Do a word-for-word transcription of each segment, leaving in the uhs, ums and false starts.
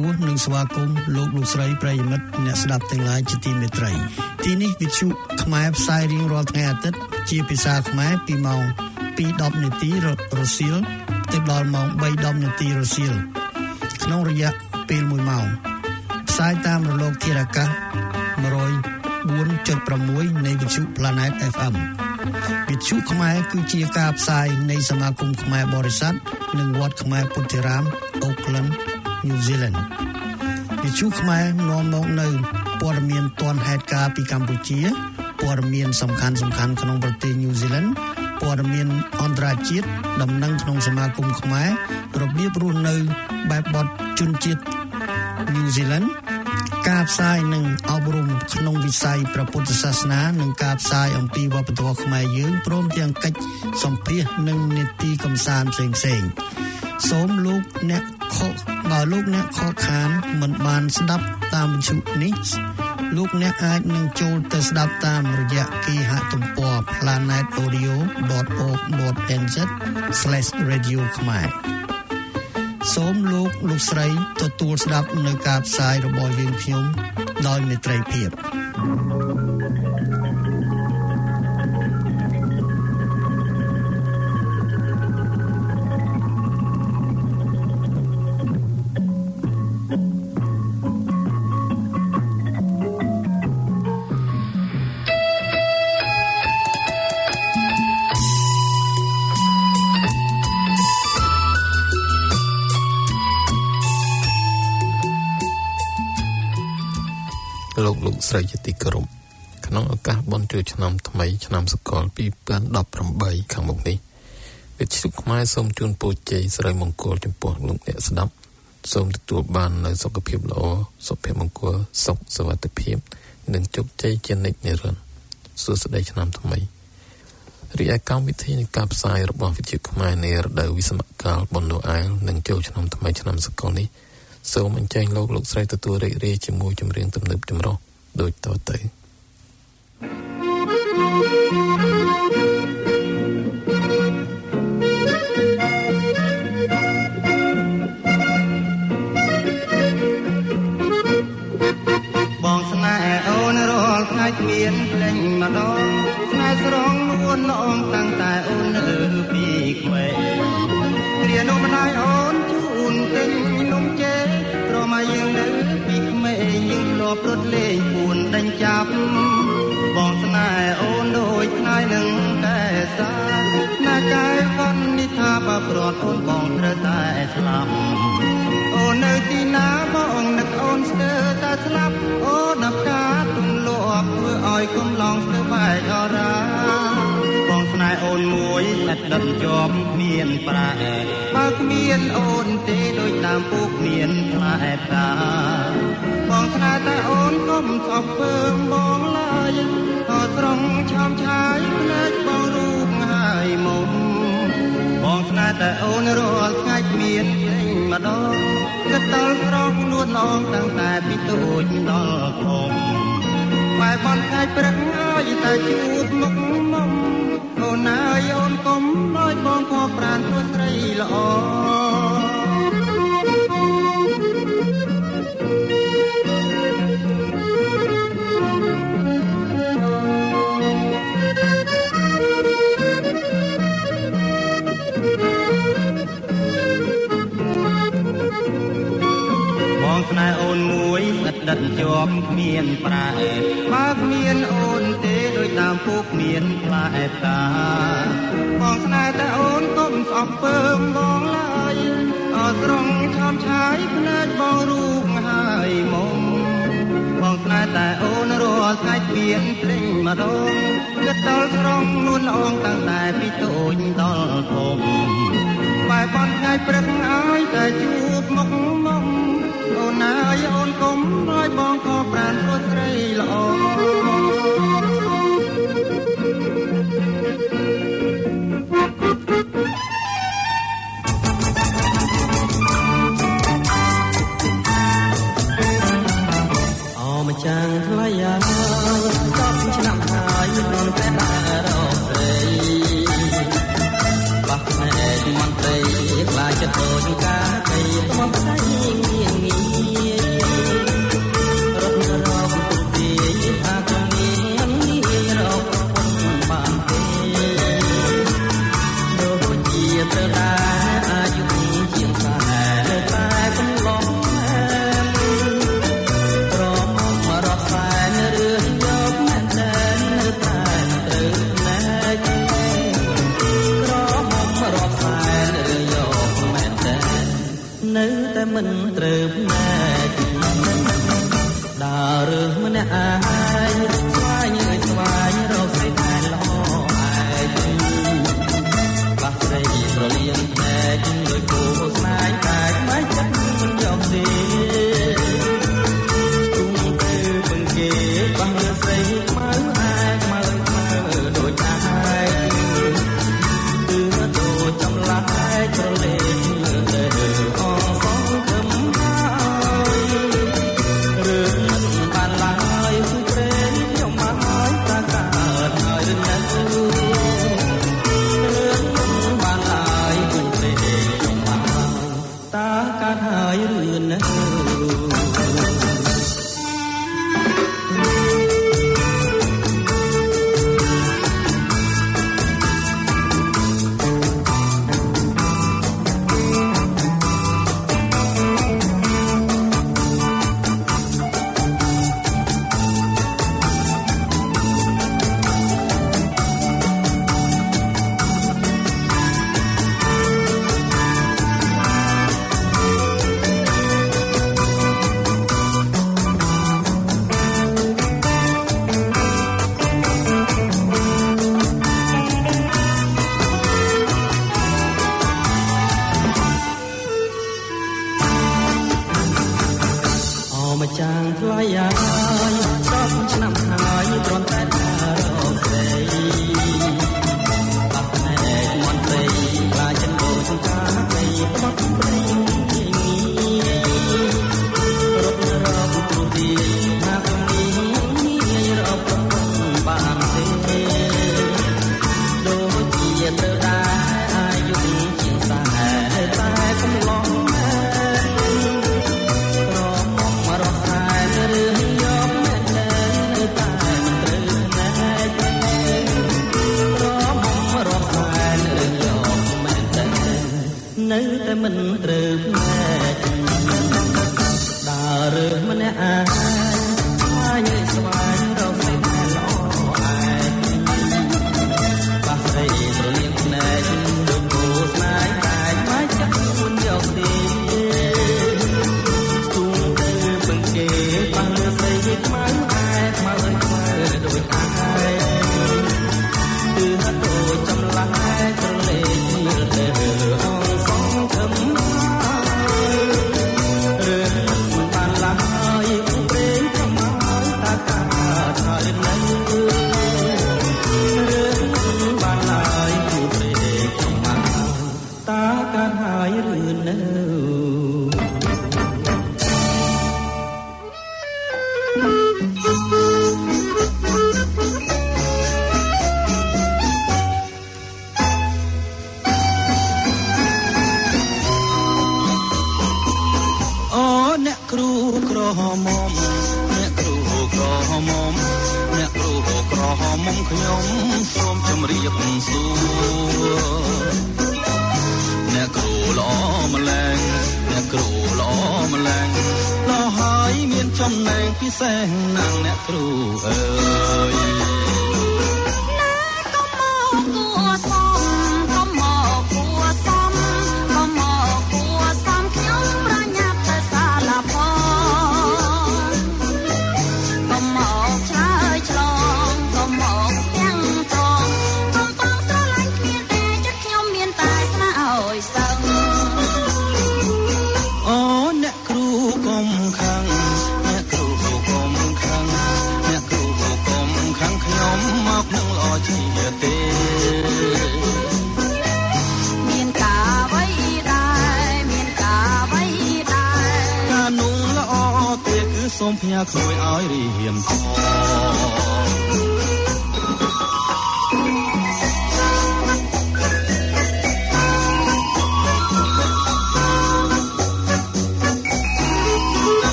រនិងស្វាគមន៍លោកលោកស្រីប្រិយមិត្តអ្នកស្ដាប់ទាំងឡាយជាទីមេត្រីទីនេះវិទ្យុខ្មែរផ្សាយរៀងរាល់ថ្ងៃអាទិត្យជាភាសាខ្មែរពីម៉ោង ពីរដប់ នាទីរសៀលទៅដល់ម៉ោង បីដប់ នាទីរសៀលក្នុងរយៈពេលមួយម៉ោងផ្សាយតាមរលកធាតុអាកាស one oh four point six នៃវិទ្យុ Planet เอฟ เอ็ม វិទ្យុខ្មែរគឺជាការផ្សាយនៃសមាគមខ្មែរបរិស័ទនិងវត្តខ្មែរពុទ្ធិរាម Auckland New Zealand វិទ្យុខ្មែរនាំមកនៅព័ត៌មានទាន់ហេតុការណ៍ពីកម្ពុជាព័ត៌មានសំខាន់ៗក្នុងប្រទេស New Zealand ព័ត៌មានអន្តរជាតិដំណឹងក្នុងសមាគមខ្មែររបៀបរស់នៅបែបបទជនជាតិ New Zealand ការផ្សាយនិងអប់រំក្នុងវិស័យព្រះពុទ្ធសាសនានិងការផ្សាយអំពីវប្បធម៌ខ្មែរយើងព្រមទាំងកិច្ចសម្ភាសន៍និងនីតិកម្សាន្តផ្សេងៗសូមលោកអ្នកខកបើលោកអ្នកខកខានមិនបានស្ដាប់តាមវិទ្យុនេះលោកអ្នកអាចនឹងចូលទៅស្ដាប់តាមរយៈគេហទំព័រ planet audio dot org dot n z slash radio ខ្មែរសូមលោកលោកស្រីទទួលស្ដាប់នៅការផ្សាយរបស់យើងខ្ញុំដោយមេត្រីភាពលោកលោកស្រីជាទីគោរពក្នុងឱកាសបុណ្យចូលឆ្នាំថ្មីឆ្នាំសកលtwo thousand eighteenខាងមុខនេះវិទ្យុខ្មែរសូមជូនពរជ័យសិរីមង្គលចំពោះលោកអ្នកស្ដាប់សូមទទួលបាននូវសុខភាពល្អសុភមង្គលសុខសុវត្ថិភាពនិងជោគជ័យជានិច្ចនិរន្តរ៍សួស្តីឆ្នាំថ្មីរីឯកម្មវិធីនៃការផ្សាយរបស់វិទ្យុខ្មែរនារដូវវិស្សមកាលបុណ្យណូអែលនិងចូលឆ្នាំថ្មីឆ្នាំសកលនេះសូមអញ្ជើញលោកលោកស្រីទទួលរីករាយជាមួយចម្រៀងទំនើបចម្រុះដូចតទៅបងស្នេហ៍អូនរាល់ថ្ងៃគ្មានភ្លេងម្ដងស្នេហ៍ស្រងនួនអងតាំងតែអូននៅពីក្មេងគ្រានោះម្ដាយអូនជូនទិញនំជេរព្រមឲ្យយើងនៅពីក្មេងយើងធ្លាប់រត់លេងពួនដេញចាប់បងស្នេហ៍អូនដូចថ្ងៃនឹងតែសាណាកាយវណ្ណនិថាបើប្រត់អូនបងត្រូវតែស្លាប់អូននៅទីណាបងនឹកអូនស្ទើរតែស្លាប់អូនដល់ការទម្លាប់ធ្វើឲ្យកំឡងស្ទើរបែកអរាបងស្នេហ៍អូនមួយឥតដិតជាប់មានប្រែបើគ្មានអូនទេដូចតាមពូកមានផ្លែផ្កាបងស្នេហ៍តែអូនកុំស្អប់ពើងបងឡើយក៏ត្រង់ឆោមឆាយភ្នែកបងរូបហើយមុំបងស្នេហ៍តែអូនរាល់ថ្ងៃមានភ្លេងម្ដងគិតដល់ស្រស់នួនអងតាំងតែពីតូចដល់ធំបែបបនថ្ងៃព្រឹកហើយតែជួបមុខមុំអូនអើយអូនកុំឲ្យបងខកប្រានធ្វើស្រីល្អស្នេហ៍អូនមួយឥតដិតជាប់មានប្រែបើគ្មានអូនទេដូចតាមពូកមានផ្លែផ្កាបងស្នេហ៍តែអូនកុំស្អប់ពើងបងឡើយអត់ត្រង់ឆោមឆាយភ្នែកបងរូបហើយមុំបងស្នេហ៍តែអូនរាល់ថ្ងៃមានភ្លេងម្ដងគិតដល់ស្រងនួនអងតាំងតែពីតូចដល់ធំបែបបនថ្ងៃព្រឹកឲ្យតែជួបមុខមុំអូនអើយអូនកុំឲ្យបងខកប្រានធ្វើស្រីល្អអូម្ចាស់ថ្លៃអាយដល់ឆ្នាំហើយមិនតែដល់រកស្រីបាក់ភ្នែកមន្ត្រីខ្លាចចិត្តដូចកាទៅមកស្ដីងៀងងៀអាយស្វាយអើយស្វាយរកស្រីតែល្អឯងបាក់ស្រីប្រលៀងតែដូចគោស្នាយតែមិនចិត្តមិនយកទេទុំទៅពឹងគេបាក់ស្រីខ្មៅអាយខ្មៅខ្មៅដូចអាយគឺដូចចំឡាយប្រលេងទៅអងសងគំហើយរឿងមិនបានឡើយគឺព្រេងខ្ញុំមកហើយតាកើតហើយនៅរឿងមិនបានឡើយគឺព្រេងខ្ញុំមកតាកើតហើយរឿងនៅ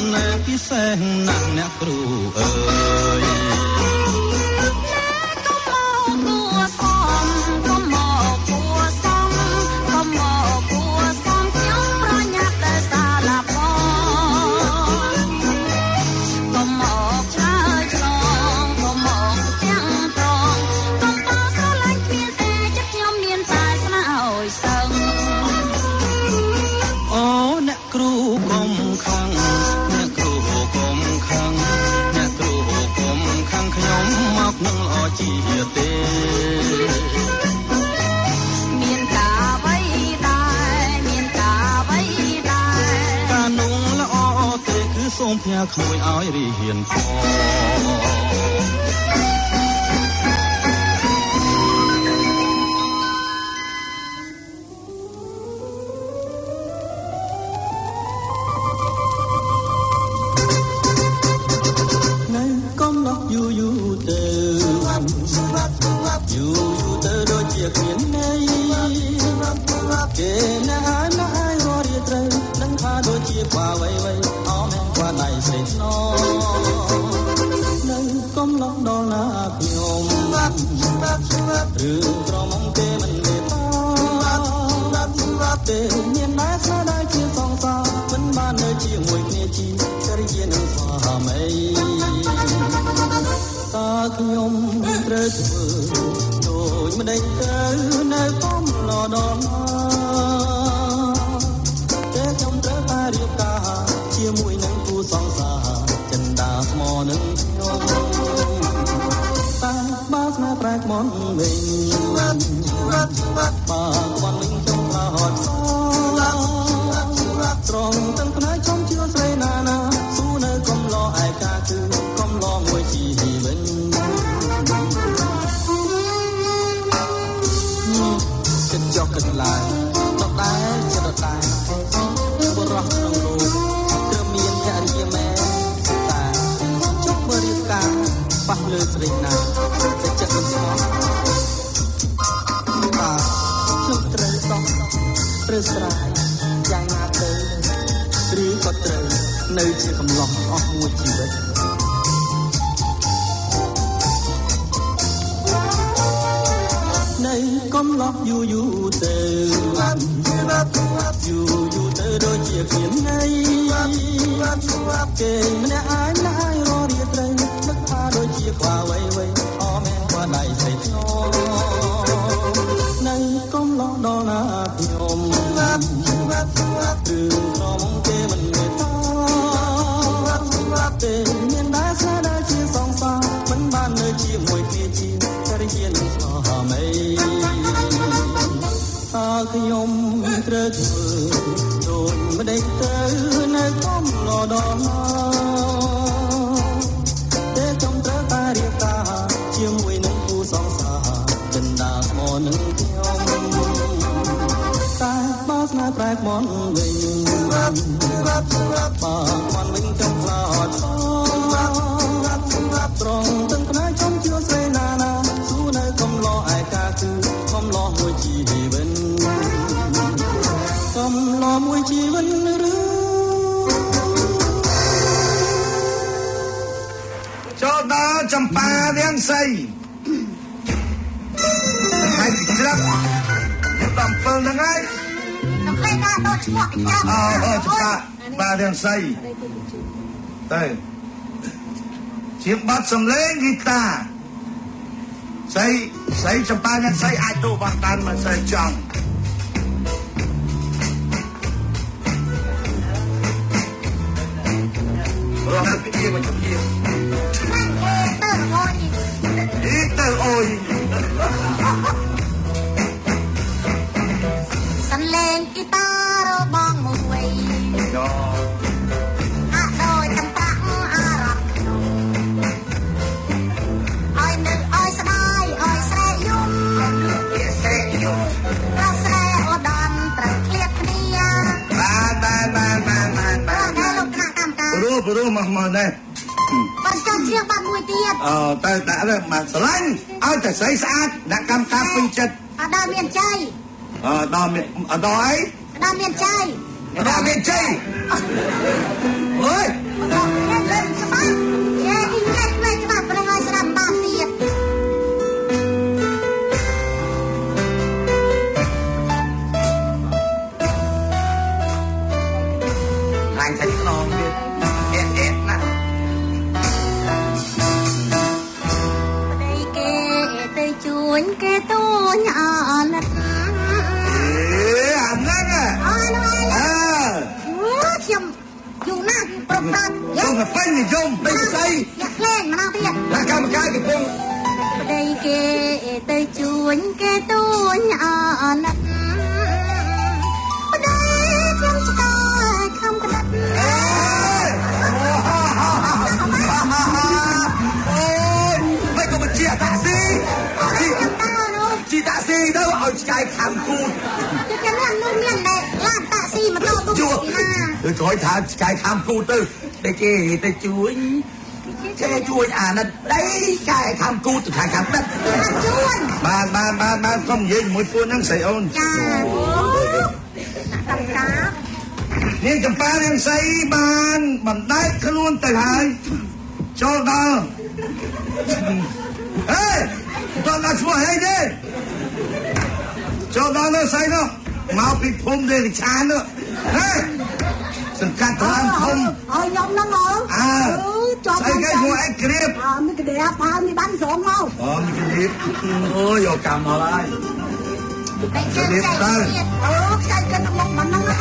ពិសេសណាស់អ្នកគ្រូអើយសូមផ្ញើក្មួយឲ្យរៀនផងនៅកំឡោះយូរយូរទៅយូរយូរទៅដូចជាគ្មានន័យគេណាស់ណាស់រត់រាត្រីដឹងថាដូចជាបាវៃវៃអមว่าในเสร็จน้อនៅកំឡោះដល់ណាខ្ញុំរឿងក្រមុំទេមិនមេតាទេមានតែស្នាដៃជាសងសាមិនបាននៅជាមួយគ្នាជីចរិយានឹងស្វាមីតើខ្ញុំត្រូវធ្វើដូចម្ដេចទៅនៅកំឡោះដល់ណាតែខ្ញុំត្រូវតែរៀបការជាមួយនឹងគូសង្សារចិន្តាស្មោនឹងខ្ញុំតាបើស្នេហ៍ប្រែកមន់វិញបើគាត់វិញខ្ញុំថាហត់ស្រងទាំងផ្នែកខ្ញុំជឿស្រីណាណាស៊ូនៅកំឡោឯកាគឺកំឡោមួយជីវិញចិត្តចុះគិតឡើងដល់ដែរចិត្តដែរបរោះក្នុងលោកមានភរិយាមែនតាជុំបរិការប៉ះលើស្រីណាតែចិត្តមិនស្មោះតាខ្ញុំត្រូវសោះត្រូវស្រាយយ៉ាងណាទៅឬក៏ត្រូវនៅជាកំឡោះអស់មួយជីវិតនៅកំឡោះយូរយូរទៅយូរយូរទៅដូចជាគ្មានន័យគេម្នាក់ឯងណាស់រត់រាត្រីនឹកថាដូចជាខ្វាវៃវៃអមមែនខ្វាដៃស្រីថ្នមនៅកំឡោះដល់ណាខ្ញុំរឿងក្រមុំគេមិនមេតាទេមានតែស្នាដៃជាសងសាមិនបាននៅជាមួយគ្នាជាចរិយានឹងស្វាមីតើខ្ញុំត្រូវធ្វើដូចម្ដេចទៅនៅកំឡោះដល់ណាតែខ្ញុំត្រូវតែរៀបការជាមួយនឹងគូសង្សារចិន្តាស្មោនឹងខ្ញុំតែបើស្នេហ៍ប្រែកមន់វិញបើគាត់វិញខ្ញុំខ្លាចត្រង់ទាំងផ្នែកខ្ញុំជឿស្រីណាណាស៊ូនៅកំឡោះឯកាគឺកំឡោះមួយជីវិតកំឡោះមួយជីវិតឬចូលដល់ចម្ប៉ារាំងសីហើយច្រាប់តាមពិលហ្នឹងហើយសំឡេងណាដូចឈ្មោះច្រាប់អូអូចម្ប៉ាបារាំងសីទៅជាបទសំឡេងហ្គីតាស្អីស្អីចម្ប៉ារាំងសីអាចទូបានបានមកស្អីចង់រស់ទៅពីមកជំនាញទៅអូយទៅអូយសំឡេងហ្គីតារបស់មួយយោអាដោយតំប្រាក់អារម្មណ៍ឲ្យនៅឲ្យស្ដាយឲ្យស្រែយំស្រែយំរស់ស្រែអូដានត្រូវឃ្លាតគ្នាបានបានបានបានបានបានលោកគណៈកម្មការព្រោះព្រោះមកមកដែរបានចង់ជ្រៀងបាត់មួយទៀតអូទៅដាក់លើមកស្រឡាញ់ឲ្យតែស្អីស្អាតដាក់កម្មការពេញចិត្តអត់ដល់មានជ័យអត់ដល់មានអត់ដល់អីដល់មានជ័យដល់មានជ័យអើយต้องกับเป็นนิยมไม่ใช่แย่งมาเพียรและกรรมการกับพงได้เกเตยจวนเกตัวอ่อนนัดได้คำสกายคำกระดับโอ้ยไม่ก็มาเจียตาซีจีตาซีเด้อเอาใจคำกูจะเรื่องนู่นเรื่องใดลาดตาซีมาโตตุ้มจีน่าเออขอให้ถามใจคำกูตื้อได้เกได้จวนแค่จวนอ่านนั้นได้ใจคำกูตุกคำนั้นจวนบ้านบ้านบ้านบ้านต้องยืนมวยปูนั่งใส่อ้นจ้าตำตานี่จำปายังใส่บ้านบันไดขลุ่นแต่หายโจดาเฮ้ยตอนนั้นช่วยให้ดิโจดาเนี่ยใส่เนาะมาปิดผมเดลิชานเนาะเฮ้ยสังกัดทางคมเอายอมนั่งเหรออ่าใส่แค่หัวไอ้กรีบอ่ามีกระเดียบพามีบ้านสองเอาอ๋อมีกระเดียบโอ้ยกำอะไรกระเดียบได้เออใจกันมองมันนั่งไง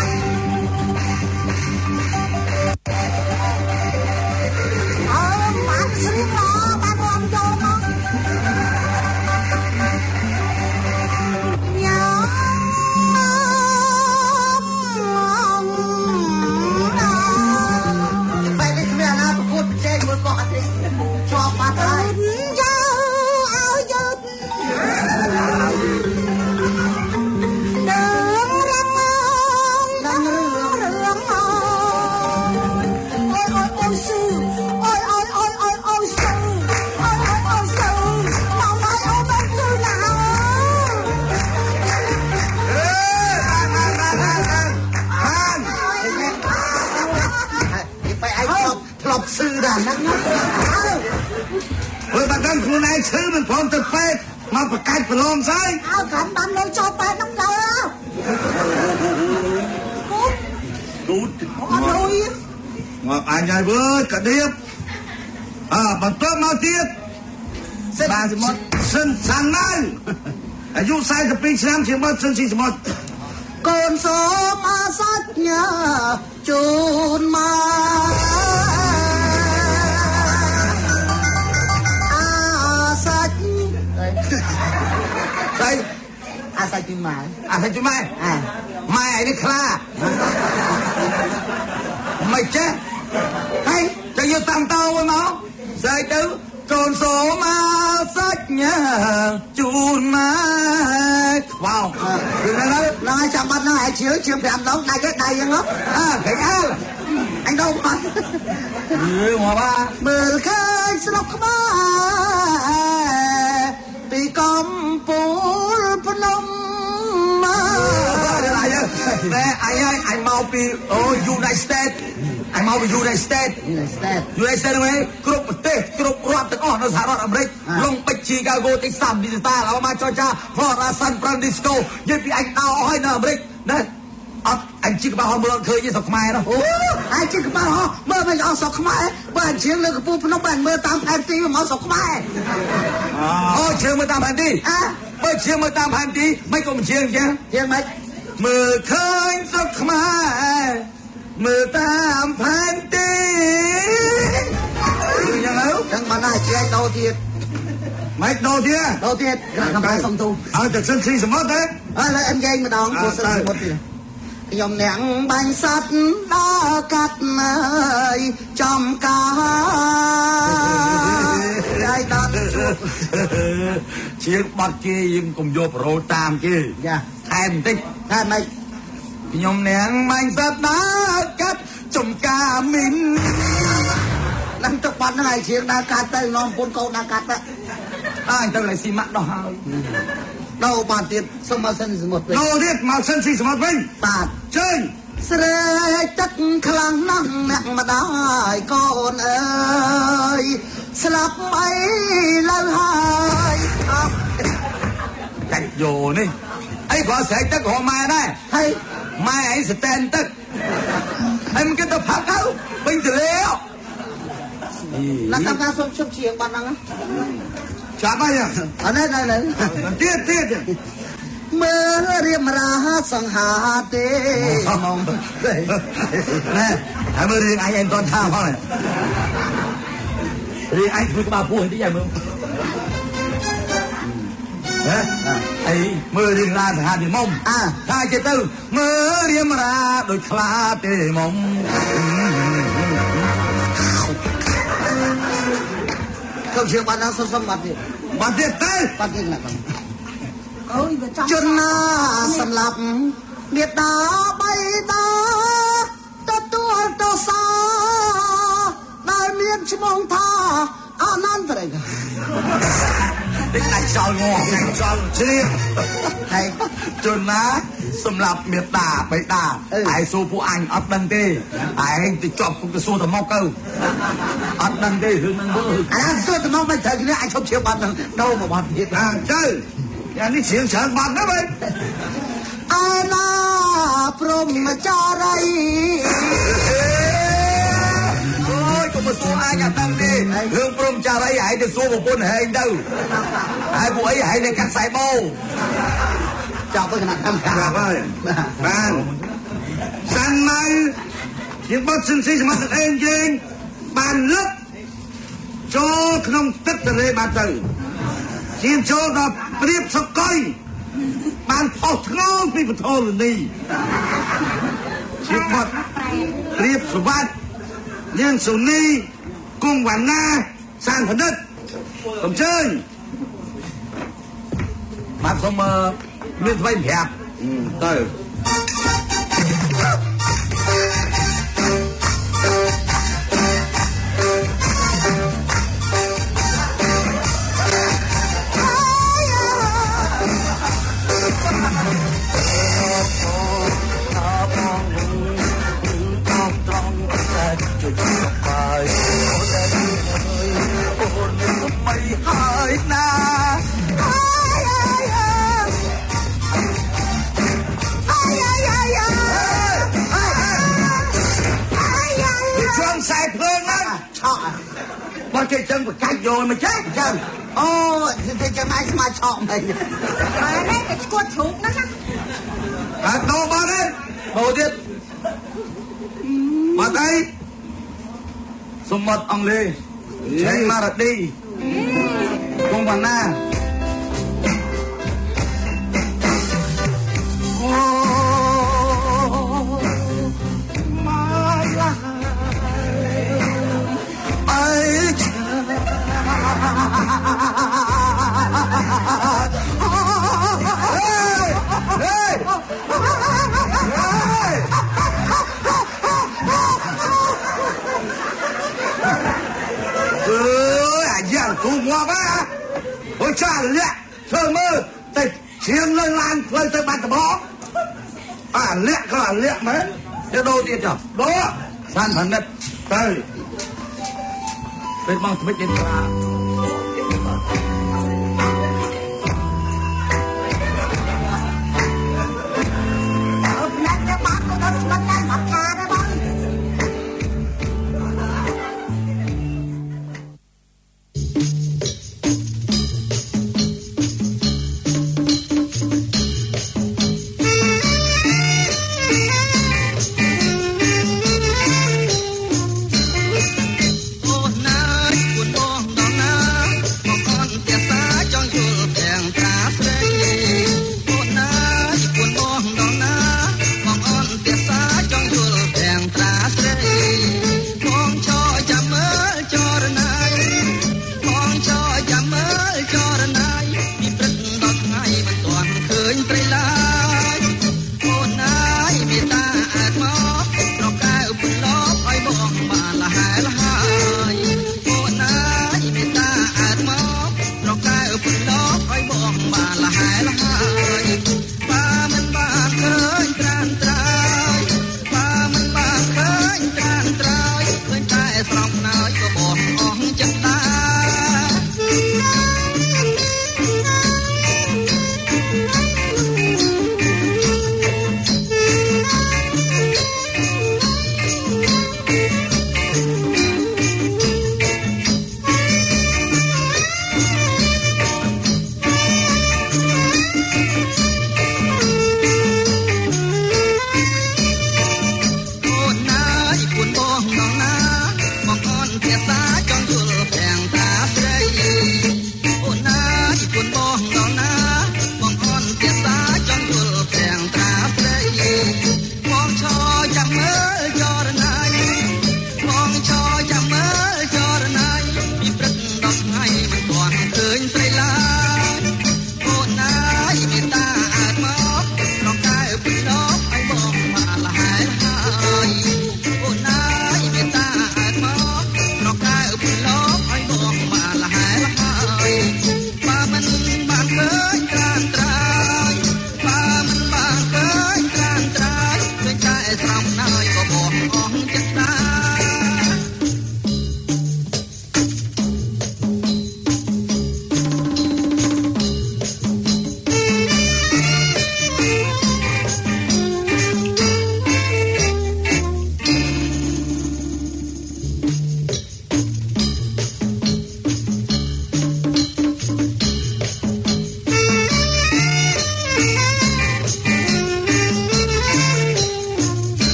เออบ้านซื้อหรอบ้านรองโยมชอบมาไทยเจ้าเอาหยุดเดิมเรื่องมองเรื่องเรื่องมองโอ้ยโอ้ยโอ้ยซื้อโอ้ยโอ้ยโอ้ยโอ้ยโอ้ยซื้อโอ้ยโอ้ยโอ้ยซื้อมองไม่เอาไม่ซื้อหนาวเฮ้ยฮันฮันฮันฮันฮันไปไอ้ครอบครอบซื้อด่านนั้นเฮ้ยบัดนั้นคุณนายซื้อมันพร้อมจะเป็ดมาประกาศประลองใช่เอาขันบันเลยชอบเป็ดน้ำเลือดูดูอันลุยมาอ่านใหญ่เบิร์ดกระเดียบอ่าบัดต้นมาเทียบเส้นสมดเส้นสันนั้นอายุใส่กับปีช้ำเชียงบัดเส้นสีสมดก่อนสมาสัญญาจูนมาใช่อาศัยจุมาอาศัยจุมาอ่าไม่ไอ้นี่คลาไม่เจ๊ให้จะยืดตังเตาไว้มั้งใส่ตื้อโจรโสมาสักเนี่ยจูนมาว้าวคืออะไรนะนายจำบัตรนายเชื่อเชื่อแผ่นน้องนายก็ได้ยังเนาะอ่าแข่งอ่ะ anh đâu mà ừ mà ba mưa khai sọc ba bị con phố phnom mà lại nè anh ơi anh mau đi oh United States anh mau đi United States United States United Statesไหมกรุ๊ปประเทศกรุ๊ปรัฐต่างๆในสหรัฐอเมริกลงไปชิคาโกเท็กซัสมิสซิสซิปปีแล้วมาจอร์เจียฟลอริดาซานฟรานซิสโกยึดไปอันเอาให้ในอเมริกนะanh chỉ có bao mưa khơi như sọc mai đâu. Anh chỉ có bao mưa bây giờ sọc mai, bạn chiến lược phụ nó bạn mưa tam phèn tí mà sọc mai. Ôi chiến mưa tam phèn tí. À, bây chiến mưa tam phèn tí, mấy cùng chiến chứ? Chiến mấy? Mưa khơi sọc mai, mưa tam phèn tí. Như nào? Đừng mà này chiến đầu tiên. Mấy đầu tiên? Đầu tiên, không phải phòng tu. Ờ, thật sân si sầm mất đấy. Ờ, là em gây mà đón của sân si mất đi. ยมแหนงใบสัตว์ดากัดเนยจอมกาใจตันเชียงบัดเกยิมกุมโยบโรตามเกยแทนติ๊กแทนไหมยมแหนงใบสัตว์ดากัดจอมกามินนั่นตะวันอะไรเชียงดากัดเตยนอนปนโกดากัดอะอ้ายตั้งเลยสิมัดดอกหาวเราบาดเจ็บสมาสันสมุดเราเรียกมาสันสีสมุดเป็นบาดเชิญเสด็จจักคลังนั่งแมกมาได้ก่อนเอ่ยสลับไปแล้วหายจัดโยนี่ไอ้ขอเสียจักหัวมาได้ให้มาไอ้สแตนตึกไอ้มันก็ต้องพักเขาเป็นจะเลี้ยวนักทำงานส่งชุบเชียงบ้านนั่งชาบะยังอันนั้นอันนั้นเตี้ยเตี้ยเมื่อเรียมราสังหาเตมองแม่ហើយមើលរឿងអញឯងមិនទាន់ថាផងរឿងអញធ្វើក្បាលពោះតិចហើយមើលហ៎អីមើលរឿងឡានសហនិមុំអើថាចេះទៅមើលរៀមរាដូចខ្លាទេមុំកុំជឿបាត់ដល់សុំសុំបាត់ទៀតបាត់ទៀតទៅបាត់ទៀតណាស់អូយវាចាំជនណាសម្លាប់មេដាបៃតាទទួលទោសាដែលមានឈ្មោះថាអនន្តរិយតិចដាច់ចោលងងចោលជ្រាបហើយជនណាសម្រាប់មេដាបៃតាឯសួរពួកអញអត់ដឹងទេឯងទៅជាប់គុកទៅសួរទៅមកទៅអត់ដឹងទេរឿងហ្នឹងមើលអាសួរទៅមកមិនត្រូវគ្នាអញឈប់ជឿបាត់ដូរមកបាត់ទៀតអើទៅយ៉ាងនេះជ្រៀងច្រើនបាត់ណាបើអណាព្រមចារីអូយកុំមកសួរអញអត់ដឹងទេរឿងព្រមចារីឯងទៅសួរប្រពន្ធហែងទៅហើយពួកអីហែងនៅកាត់ខ្សែបោចាប់ទៅគណៈកម្មការហើយបានសាន់ម៉ៅយើងបត់សិនស៊ីសមត្ថអេងយើងបានលឹកចូលក្នុងទឹកទន្លេបានទៅជាចូលដល់ព្រៀបសកុយបានផុសធ្ងោពីពធលនីជាបាត់ព្រៀបសវត្តយើងសុនីគង់វណ្ណាសានផនិតកំជើញបាទសូមមានថ្មីប្រាប់ទៅបើគេចឹងប្រកាច់យកមកចេះចឹងអូគេចាំឲ្យស្មាឆក់មិនហើយនេះគេឈួតជ្រូកហ្នឹងណាអត់ដោបាត់ទេបោទៀតបាត់អីសម្បត្តិអង់គ្លេសឆេងម៉ារ៉ាឌីគង់វណ្ណាអូกูมัวบ้าโอ้ยจ้าเละเธอมือแต่เชียงเลยลานเลยเธอบันตะบออ่าเละก็เละไหมจะโดนตีจับโดนท่านพันนัดเตยเป็นมองทำไมเจนตรา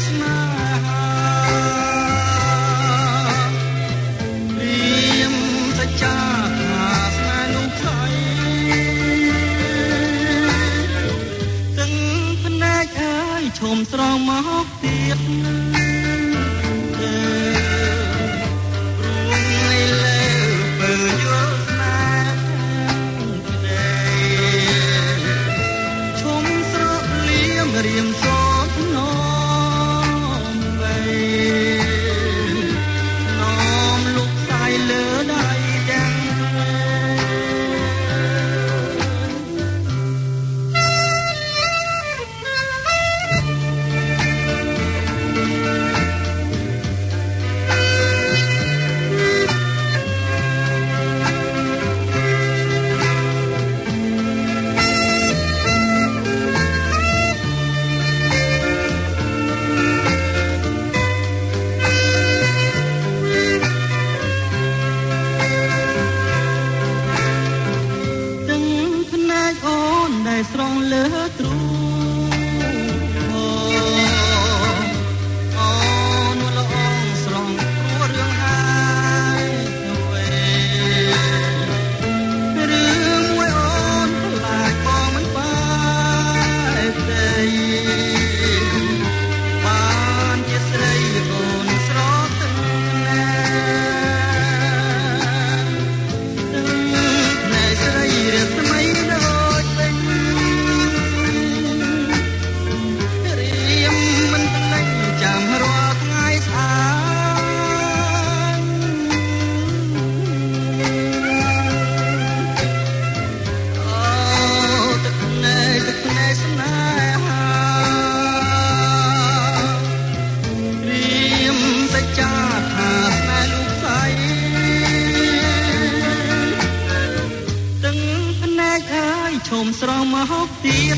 ស្នេហារៀមសច្ចាថាស្នេហ៍នោះថ្លៃទាំងភ្នែកអើយឈុំស្រងមកទៀតរៀមសូននំវៃនំលោកស្រីលើដៃទាំងស្រងលើទ្រូអូអូនលអងស្រងព្រោះរឿងហើយទៅវិញរឿងមួយអូនខ្លាចបងមិនបែបទេបានជាស្រីអូនស្រកទឹកណាណែស្រីរៀបថ្មីដូចវិញចាំរាល់ថ្ងៃស្អាតអូទឹកភ្នែកទឹកភ្នែកស្នេហារៀមសច្ចាថាស្នេហ៍លោកស្រីទាំងភ្នែកអើយឈុំស្រងមកទៀត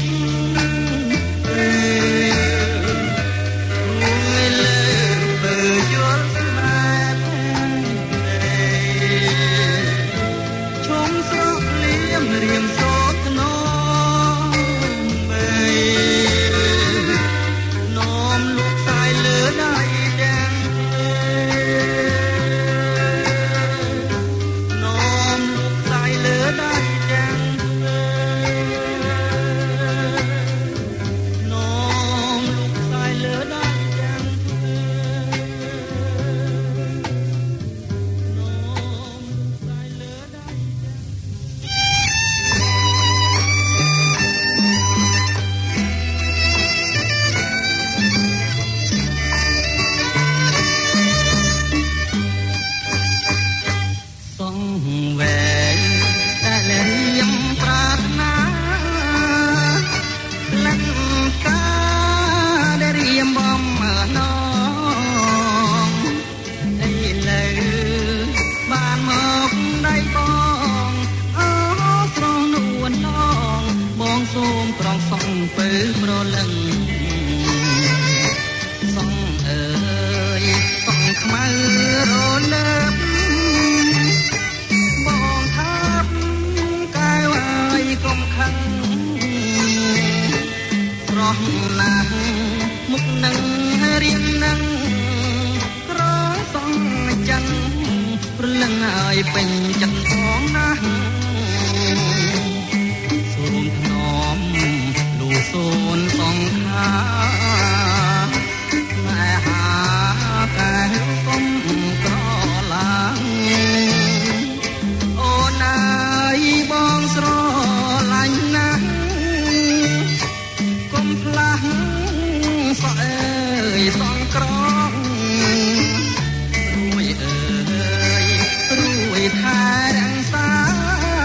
រៀមសូននំវៃនំលោកស្រីលើដៃទាំងនំលោកស្រីលើដៃទាំងនំលោកស្រីលើដៃទាំងនំលោកស្រីលើដៃសូមក្រងសងពើប្រលឹងសងអើយសងខ្មៅរលើបបងថាបកែវហើយកុំខឹងស្រស់ណាស់មុខនឹងរៀងនឹងក្រសងចឹងប្រលឹងហើយពេញចិត្តផងណាស់សូនសងខាណែហាកែកុំក្រឡាំងអូនអើយបងស្រឡាញ់ណាស់កុំផ្លាស់សក់អើយសងក្រងរួយអើយរួយថែរក្សា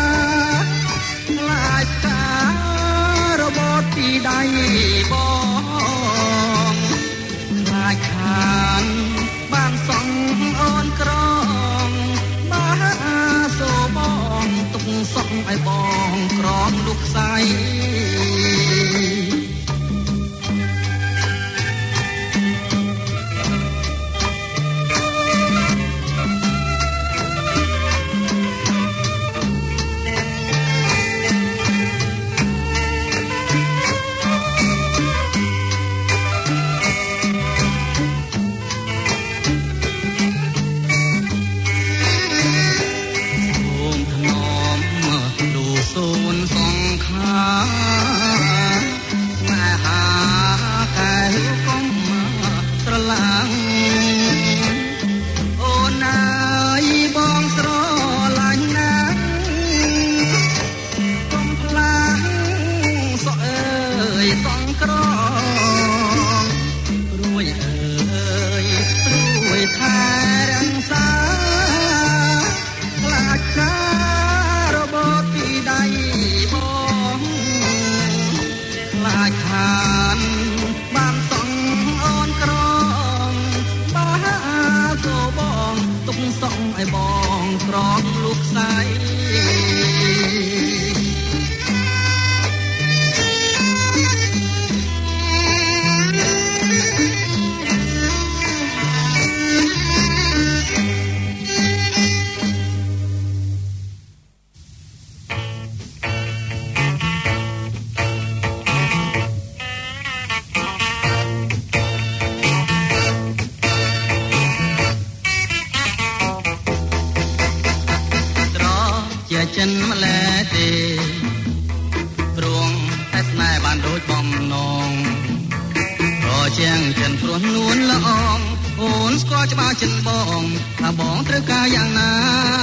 ចិនម្លែទេព្រោះតែស្នេហ៍បានដូចបំណងរជាងចិនព្រោះនួនល្អងអូនស្គាល់ច្បាស់ចិនបងថាបងត្រូវការយ៉ាងណា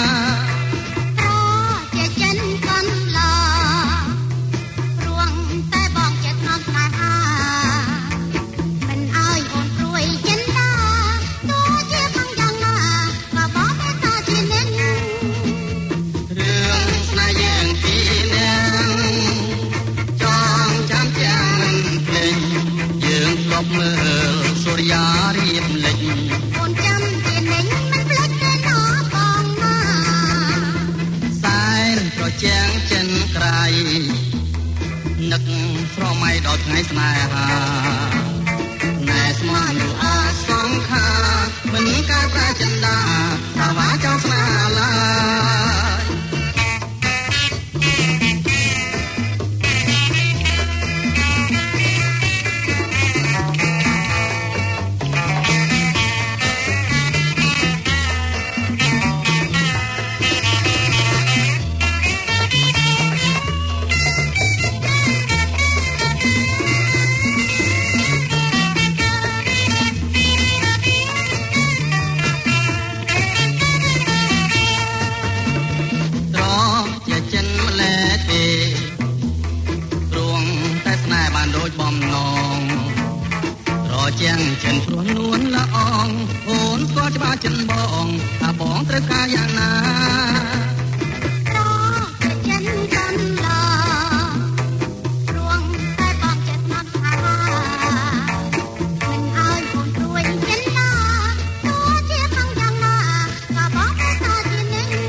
ជាចិនកំឡព្រោះតែបងចិត្តមកស្នេហាមិនអើយអូនព្រួយចិនតាទោះជាផងយ៉ាងណាក៏បងតែតាជានិនរឿងស្នេហ៍យើងពីរនាក់ចងចាំចាំមិនភ្លេចយើងធ្លាប់មើលសូរិយារៀបលេចអូនចាំជានិញមិនភ្លេចទេណោះបងណាសែនប្រជាងចិនក្រៃនឹកស្រមៃដល់ថ្ងៃស្នេហាណែស្មោះនោះអសងខាមិនកើតប្រាចិនដាថាវាចង់ស្នេហាឡើយជាងចិនព្រោះនួនល្អងអូនស្គាល់ច្បាស់ចិនបងថាបងត្រូវការយ៉ាងណាចិនកំឡព្រោះតែបងចិត្តមកស្នេហាមិនអើយអូនព្រួយចិនតាទោះជាផងយ៉ាងណាក៏បងតែតាជានិញ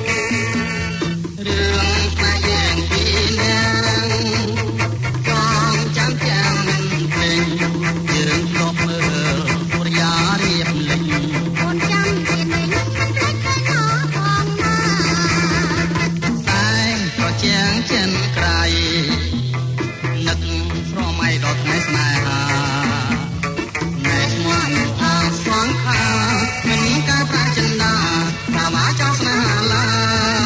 រឿងស្នេហ៍យើងពីរនាក់ចងចាំចាំមិនភ្លេចយើងធ្លាប់មើលសូរិយារៀបលេចអូនចាំជានិញមិនភ្លេចទេណោះបងណាសែងប្រជាងចិនក្រៃនឹកស្រមៃដល់ថ្ងៃស្នេហាណែស្មោះនោះអសងខាមិនកើតប្រាចិនដាថាវាចង់ស្នេហាឡើយ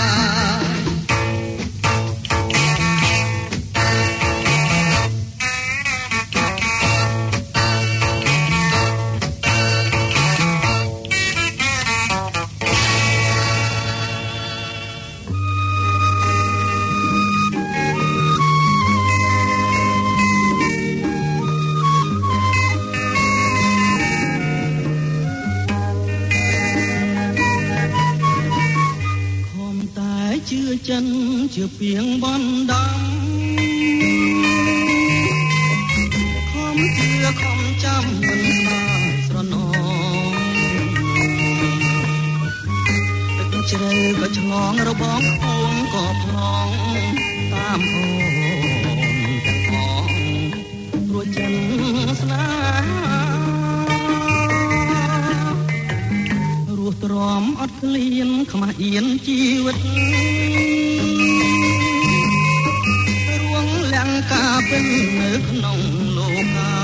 ចិនជាពីងបណ្ដំខំជឿខំចាំមិនស្ដាយស្រណងទឹកជ្រៅក៏ឆ្លងរបងខ្ពងក៏ផ្លងតាមអូនទាំងអងព្រោះចិនស្នេហារស់ទ្រាំអត់ឃ្លានខ្មាស់អៀនជីវិតរួងលង្កាពេញនៅក្នុងលោកា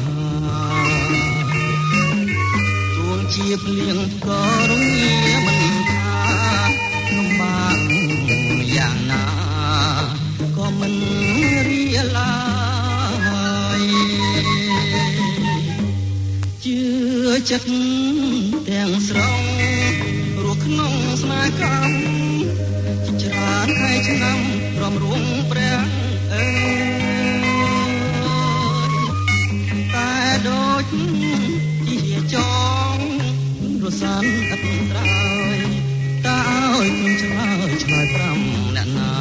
ជួងជាភ្លៀងក៏រងាមិនថាលំបាកយ៉ាងណាក៏មិនរៀឡាយជឿចិត្តទាំងស្រុងរស់ក្នុងស្នេហ៍កម្មច្រើនខែឆ្នាំរំរួងព្រះអើយតែដូចជាចងរសានអត់ត្រើយតើឲ្យខ្ញុំឆ្លើយឆ្លើយប្រាំអ្នកណា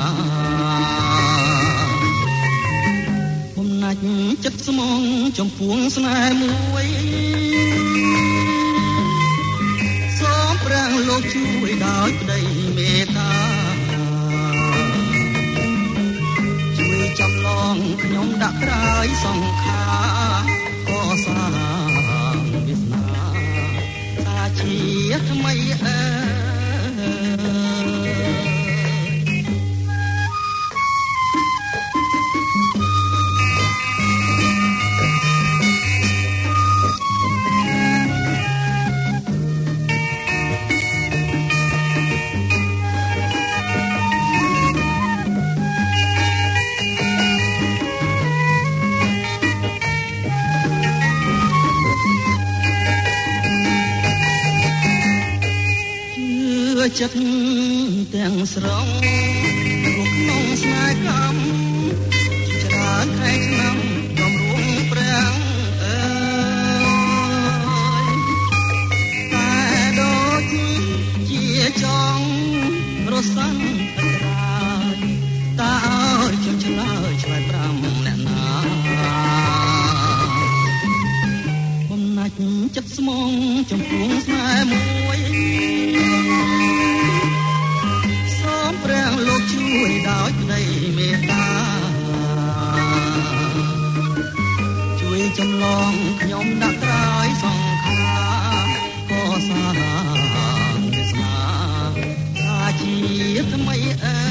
បំណាច់ចិត្តស្មងចំពោះស្នេហ៍មួយសូមព្រះលោកជួយដោយក្តីមេត្តាជួយចំឡងខ្ញុំដាក់ក្រោយសង្ខារក៏សាងវាសនាសាជាថ្មីអើចិត្តទាំងស្រុងក្នុងស្នេហ៍កម្មច្រើនខែឆ្នាំកំរួងប្រាំងអើយតែដូចជាចង់រសាំងអត្រាយតើអើយខ្ញុំឆ្លើយឆ្លើយប្រាំអ្នកណាបំណាច់ចិត្តស្មងចំពោះស្នេហ៍មួយសូមព្រះលោកជួយដោយក្តីមេត្តាជួយចម្លងខ្ញុំដាក់ក្រោយសង្ខារក៏សាងវាសនាថាជាថ្មីអើ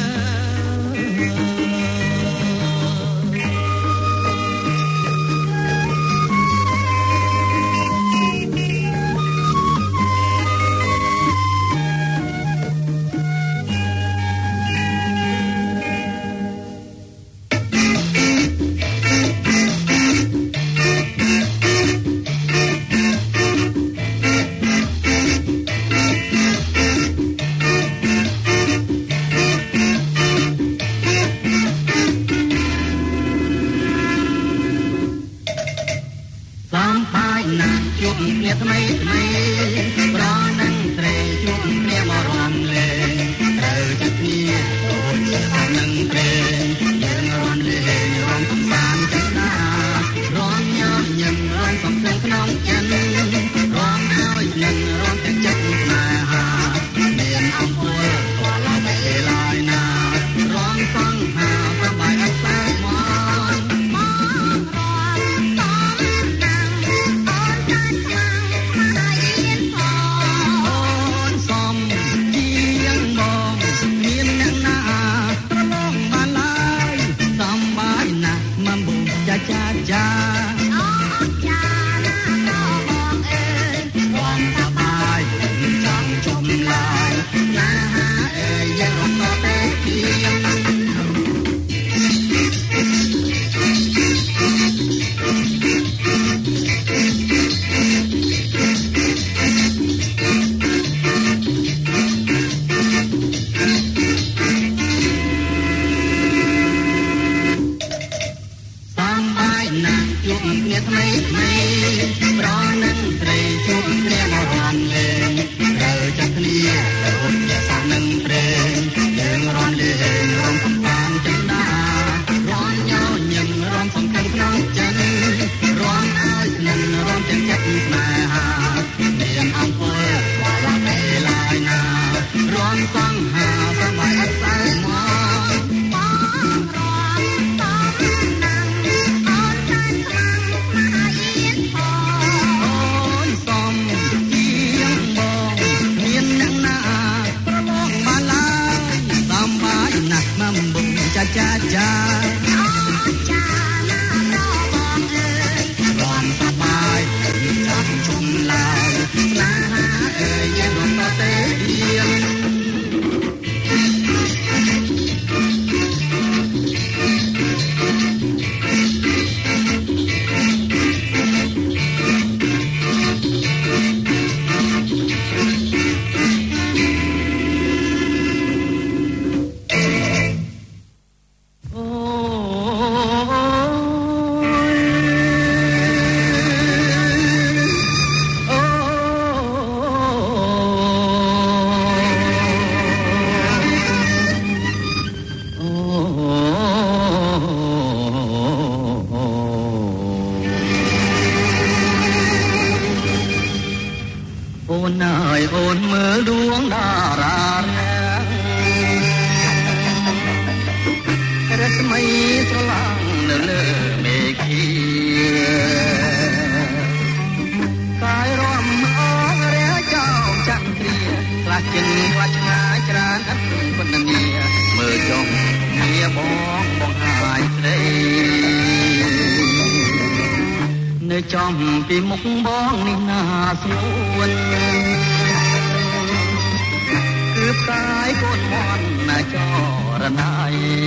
ចំពីមុខបងនេះណាស្រួលគឺផ្កាយកូនមន់ណាចរណៃ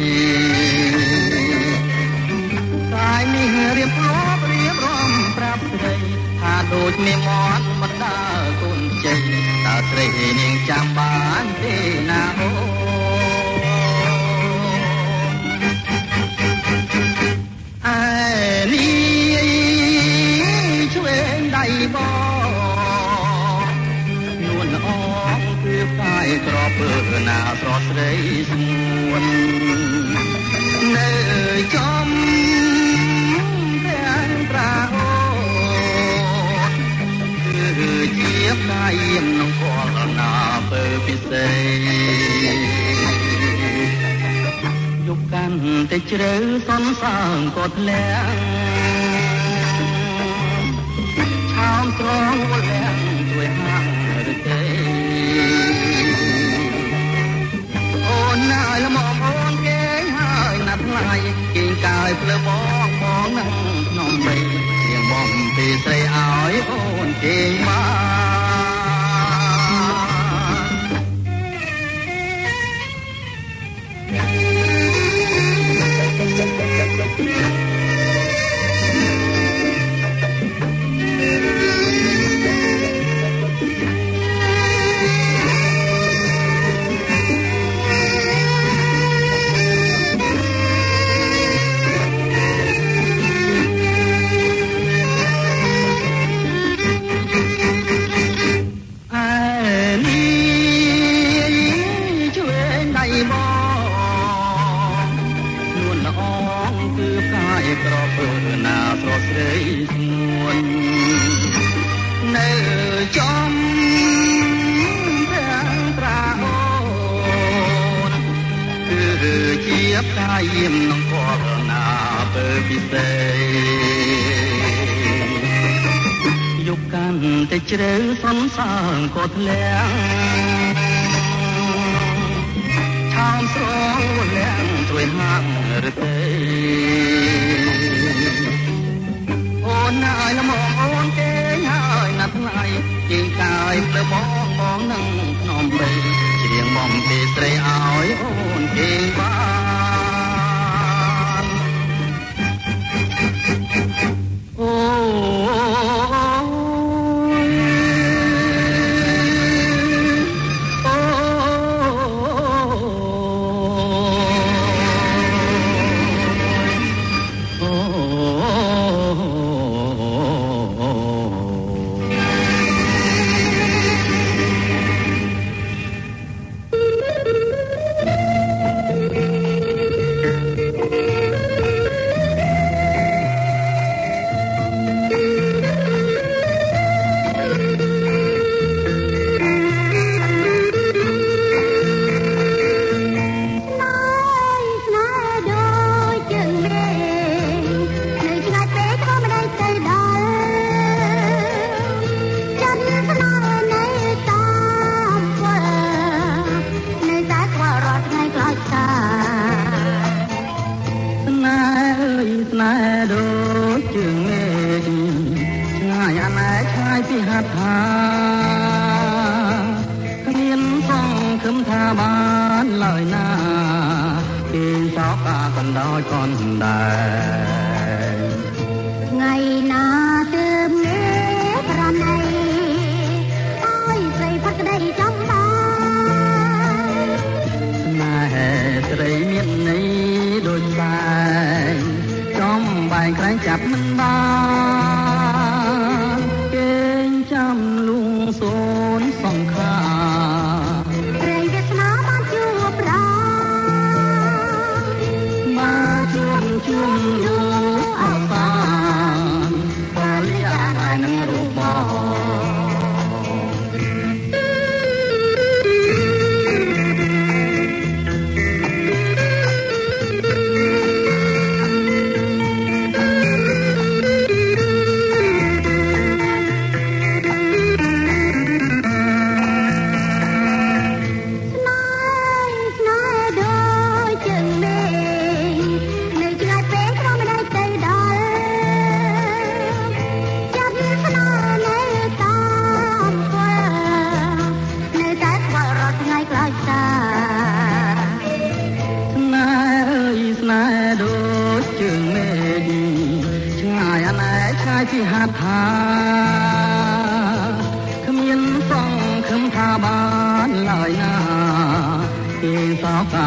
កាយនេះរៀបរាប់រៀបរំប្រាប់ស្រីថាដូចមេមន់មិនដើរកូនជ័យតើស្ស្រីនាងចាំបានទេណាអូអើនេះជួយដៃបងនួនអងគឺកាយក្របពើណាស្រស់ស្រីស្ងួននៅចំទាំងប្រាអូគឺជាកាយក្នុងកលណាពើពិសេសយកកាន់តែជ្រៅសនសាងក៏ធ្លាក់ឆោមត្រង់វលាក់ជួយហាងឬទេអូនណាយល្មមអូនគេហើយណាត់ថ្លៃគេកាយភ្លើបងបងនឹងក្នុងបីរៀងបំពីស្រីឲ្យអូនគេមកកាយក្នុងកលណាពើពិសេសយកកាន់តែជ្រៅសនសាងក៏ធ្លាក់ឆោមស្រងវលាក់ជួយហាក់ឬទេអូនណាយល្មមអូនគេហើយណាត់ថ្លៃជាងកាយភ្លើបងបងនឹងក្នុងបីច្រៀងបំពីស្រីឲ្យអូនគេបាន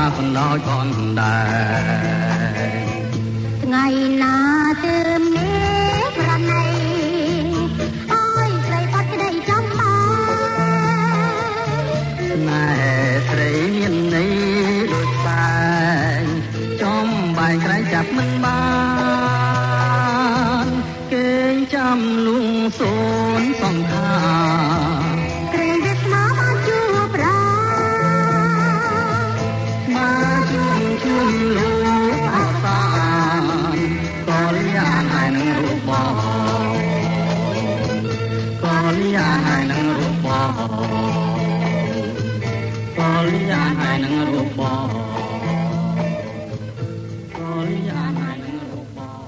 កណ្ដោចផងដែរថ្ងៃណាទើបនេះប្រណីអើយស្រីបាត់ក្តីចំបានណែស្រីមានន័យដូចបែងចំបែងក្រែងចាប់មិនបានគេចាំលួងសូនសំខាក្រែងវាស្មោបានជួបប្រាមកជួបជួបលោកអសានកលយានហើយនឹងរូបបងកលយានហើយនឹងរូបបងកលយានហើយនឹងរូបបងកលយានហើយនឹងរូបបង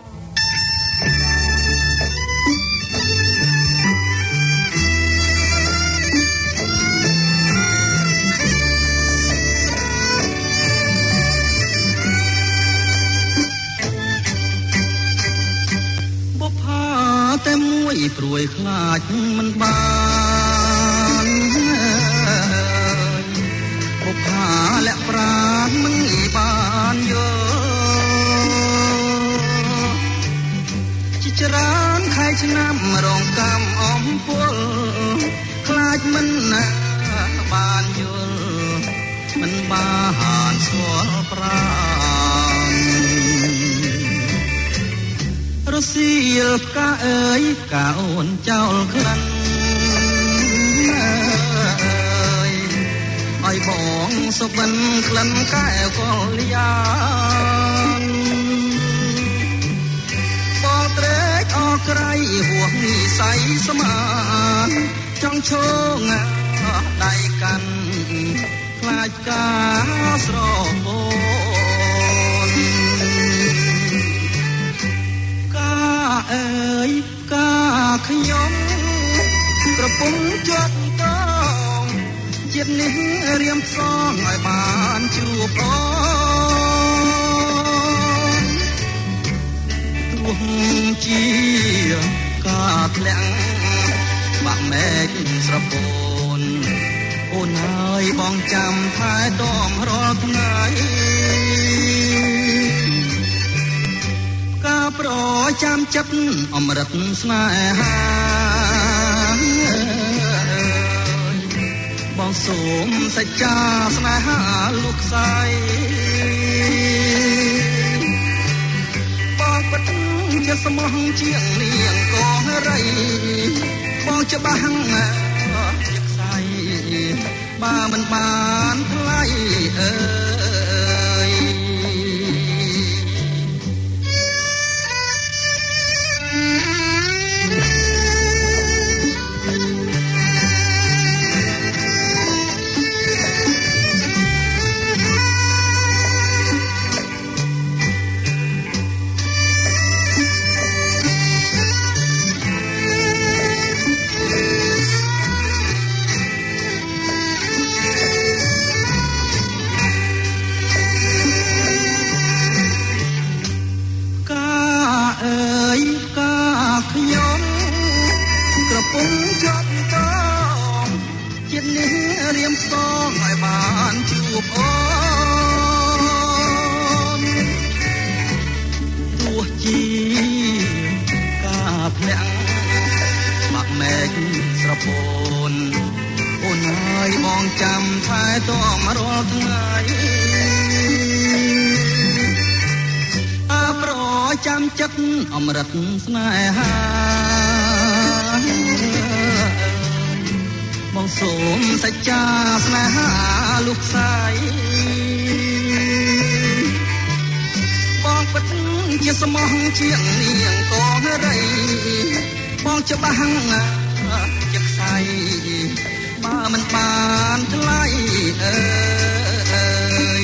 តែមួយព្រួយខ្លាចមិនបានបុប្ផាលាក់ប្រាណមិនបានយកជាច្រើនខែឆ្នាំរងកម្មអំពលខ្លាចមិនណាបានយល់មិនបានស្គាល់ប្រាណរសៀលផ្កាអើយផ្កាអូនចោលក្លិនអើយឲ្យបងសុបិនក្លិនកែវកលយានបងត្រេកអរក្រៃហួសនិស័យស្មានចង់ឈងដៃកាន់ខ្លាចការស្រពោ អើយកាខ្ញុំក្រពុំជាប់តងជាតិនេះរៀមផ្សងឲ្យបានជួបអូនទោះជាការធ្លាក់បាក់មែកស្រពោនអូនហើយបងចាំថែទាំរាល់ថ្ងៃប្រចាំចិត្តអមរិតស្នេហាបងសូមសច្ចាស្នេហាលោកស្រីបងពិតជាស្មោះជាងនាងកងរៃបងច្បាស់ជាខ្សែបើមិនបានថ្លៃអើយពុំជាប់តងជាតិនេះរៀមផ្សងឲ្យបានជួបអូនទោះជាការធ្លាក់បាក់មែកស្រពោនអូនហើយបងចាំថែទាំរាល់ថ្ងៃអើប្រចាំចិត្តអមរិតស្នេហាបងសូមសច្ចាស្នេហាលោកស្រីបងពិតជាស្មោះជាងនាងកងរៃបងច្បាស់ជាខ្សែបើមិនបានថ្លៃអើយ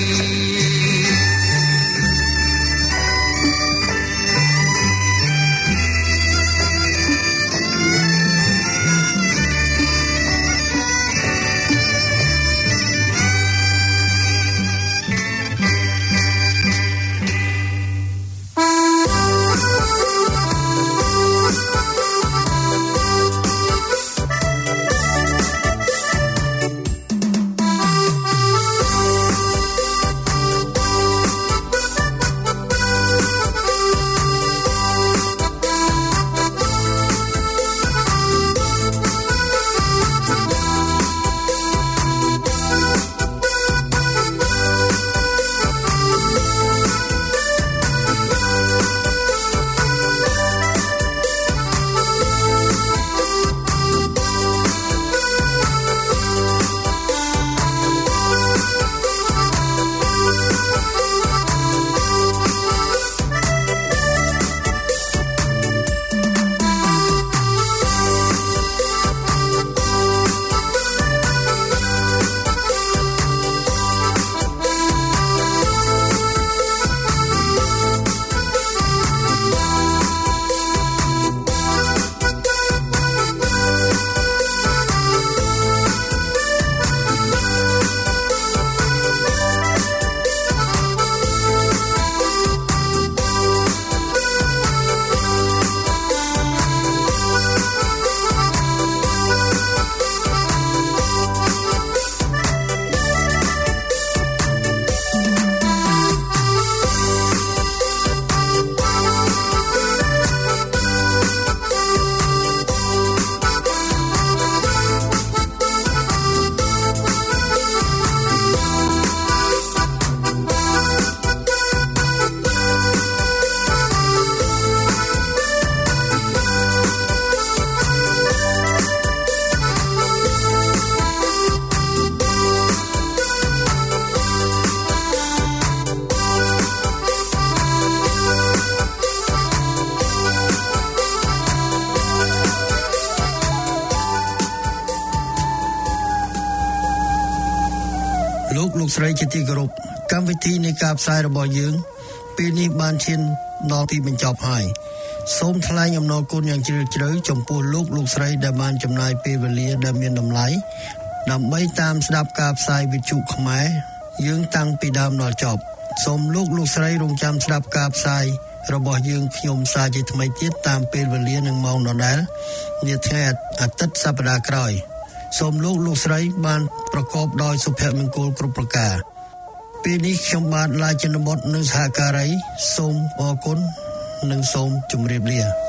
លោកស្រីជាទីគោរពកម្មវិធីនៃការផ្សាយរបស់យើងពេលនេះបានឈានដល់ទីបញ្ចប់ហើយសូមថ្លែងអំណរគុណយ៉ាងជ្រាលជ្រៅចំពោះលោកលោកស្រីដែលបានចំណាយពេលវេលាដែលមានតម្លៃដើម្បីតាមស្ដាប់ការផ្សាយវិទ្យុខ្មែរយើងតាំងពីដើមដល់ចប់សូមលោកលោកស្រីរងចាំស្ដាប់ការផ្សាយរបស់យើងខ្ញុំសារជាថ្មីទៀតតាមពេលវេលានិងម៉ោងដដែលនាថ្ងៃអាទិត្យសប្តាហ៍ក្រោយសូមលោកលោកស្រីបានប្រកបដោយសុភមង្គលគ្រប់ប្រការពេលនេះខ្ញុំបាទឡាយចិនបុត្រនិងសហការីសូមអរគុណនិងសូមជម្រាបលា